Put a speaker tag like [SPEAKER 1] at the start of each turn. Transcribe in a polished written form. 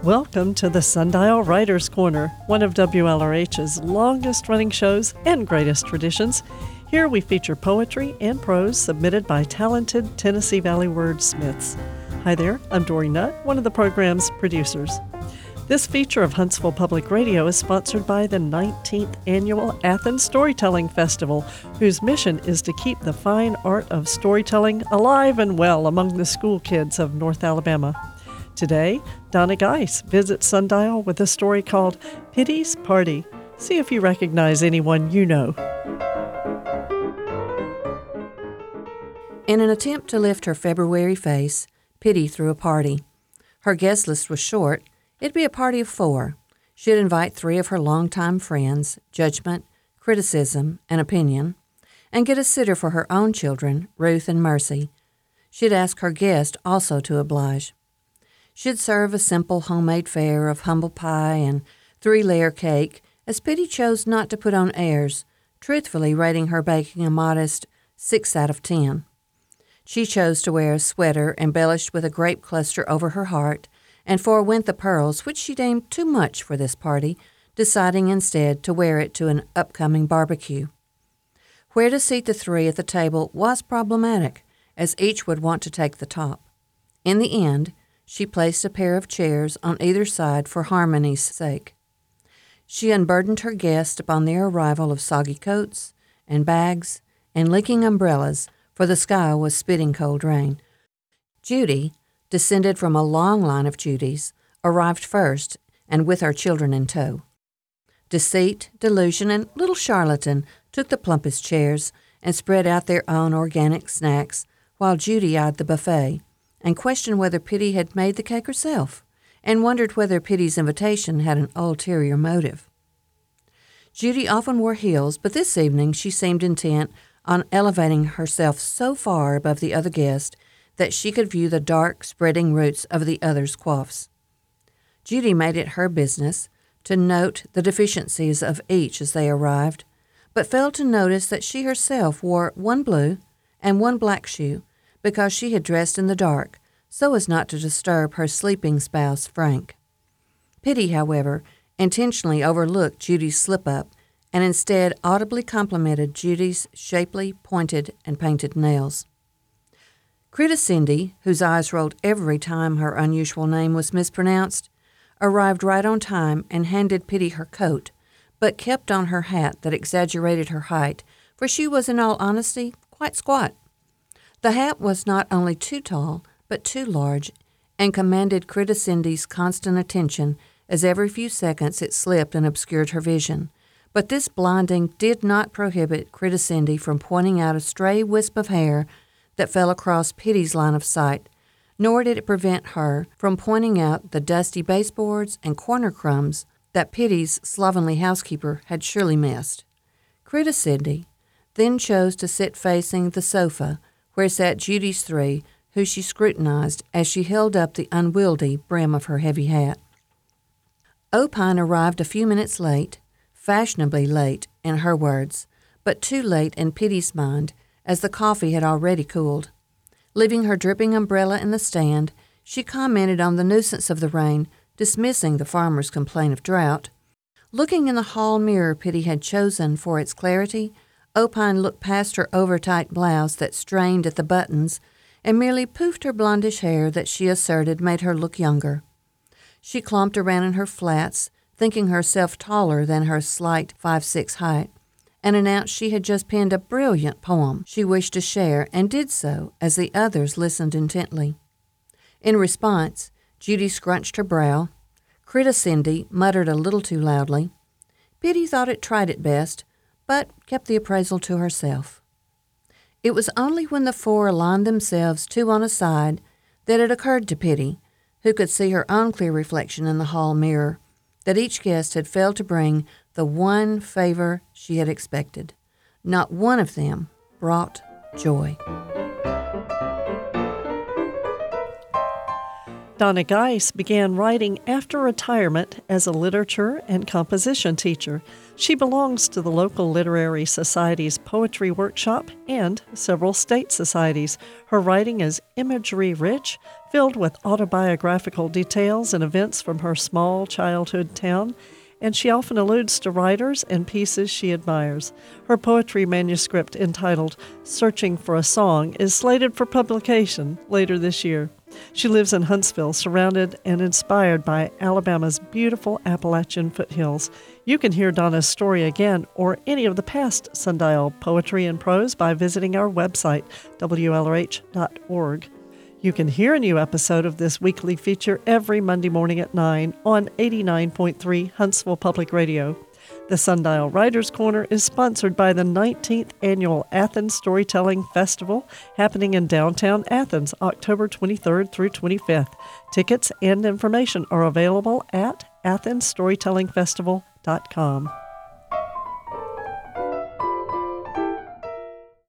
[SPEAKER 1] Welcome to the Sundial Writers Corner, one of WLRH's longest-running shows and greatest traditions. Here we feature poetry and prose submitted by talented Tennessee Valley wordsmiths. Hi there, I'm Dory Nutt, one of the program's producers. This feature of Huntsville Public Radio is sponsored by the 19th Annual Athens Storytelling Festival, whose mission is to keep the fine art of storytelling alive and well among the school kids of North Alabama. Today, Donna Geis visits Sundial with a story called Pity's Party. See if you recognize anyone you know.
[SPEAKER 2] In an attempt to lift her February face, Pity threw a party. Her guest list was short. It'd be a party of 4. She'd invite 3 of her longtime friends, Judgment, Criticism, and Opinion, and get a sitter for her own children, Ruth and Mercy. She'd ask her guest also to oblige. She'd serve a simple homemade fare of humble pie and 3-layer cake, as Pity chose not to put on airs, truthfully rating her baking a modest 6 out of 10. She chose to wear a sweater embellished with a grape cluster over her heart and forewent the pearls, which she deemed too much for this party, deciding instead to wear it to an upcoming barbecue. Where to seat the 3 at the table was problematic, as each would want to take the top. In the end, she placed a pair of chairs on either side for harmony's sake. She unburdened her guest upon the arrival of soggy coats and bags and leaking umbrellas, for the sky was spitting cold rain. Judy, descended from a long line of Judys, arrived first and with her children in tow. Deceit, Delusion, and Little Charlatan took the plumpest chairs and spread out their own organic snacks, while Judy eyed the buffet and questioned whether Pity had made the cake herself, and wondered whether Pity's invitation had an ulterior motive. Judy often wore heels, but this evening she seemed intent on elevating herself so far above the other guest that she could view the dark, spreading roots of the other's coifs. Judy made it her business to note the deficiencies of each as they arrived, but failed to notice that she herself wore 1 blue and 1 black shoe, because she had dressed in the dark, so as not to disturb her sleeping spouse, Frank. Pity, however, intentionally overlooked Judy's slip-up and instead audibly complimented Judy's shapely, pointed, and painted nails. Crita Cindy, whose eyes rolled every time her unusual name was mispronounced, arrived right on time and handed Pity her coat, but kept on her hat that exaggerated her height, for she was, in all honesty, quite squat. The hat was not only too tall, but too large, and commanded Crita Cindy's constant attention, as every few seconds it slipped and obscured her vision. But this blinding did not prohibit Crita Cindy from pointing out a stray wisp of hair that fell across Pity's line of sight, nor did it prevent her from pointing out the dusty baseboards and corner crumbs that Pity's slovenly housekeeper had surely missed. Crita Cindy then chose to sit facing the sofa, where sat Judy's 3, who she scrutinized as she held up the unwieldy brim of her heavy hat. Opine arrived a few minutes late, fashionably late in her words, but too late in Pity's mind, as the coffee had already cooled. Leaving her dripping umbrella in the stand, she commented on the nuisance of the rain, dismissing the farmer's complaint of drought. Looking in the hall mirror Pity had chosen for its clarity, Opine looked past her over-tight blouse that strained at the buttons and merely poofed her blondish hair that she asserted made her look younger. She clomped around in her flats, thinking herself taller than her slight 5'6" height, and announced she had just penned a brilliant poem she wished to share, and did so as the others listened intently. In response, Judy scrunched her brow. Crita Cindy muttered a little too loudly. Pity thought it tried it best, but kept the appraisal to herself. It was only when the 4 aligned themselves 2 on a side that it occurred to Pity, who could see her own clear reflection in the hall mirror, that each guest had failed to bring the one favor she had expected. Not one of them brought joy.
[SPEAKER 1] Donna Geis began writing after retirement as a literature and composition teacher. She belongs to the local literary society's poetry workshop and several state societies. Her writing is imagery-rich, filled with autobiographical details and events from her small childhood town, and she often alludes to writers and pieces she admires. Her poetry manuscript entitled Searching for a Song is slated for publication later this year. She lives in Huntsville, surrounded and inspired by Alabama's beautiful Appalachian foothills. You can hear Donna's story again or any of the past Sundial Poetry and Prose by visiting our website, WLRH.org. You can hear a new episode of this weekly feature every Monday morning at 9 on 89.3 Huntsville Public Radio. The Sundial Writers' Corner is sponsored by the 19th Annual Athens Storytelling Festival, happening in downtown Athens, October 23rd through 25th. Tickets and information are available at athensstorytellingfestival.com.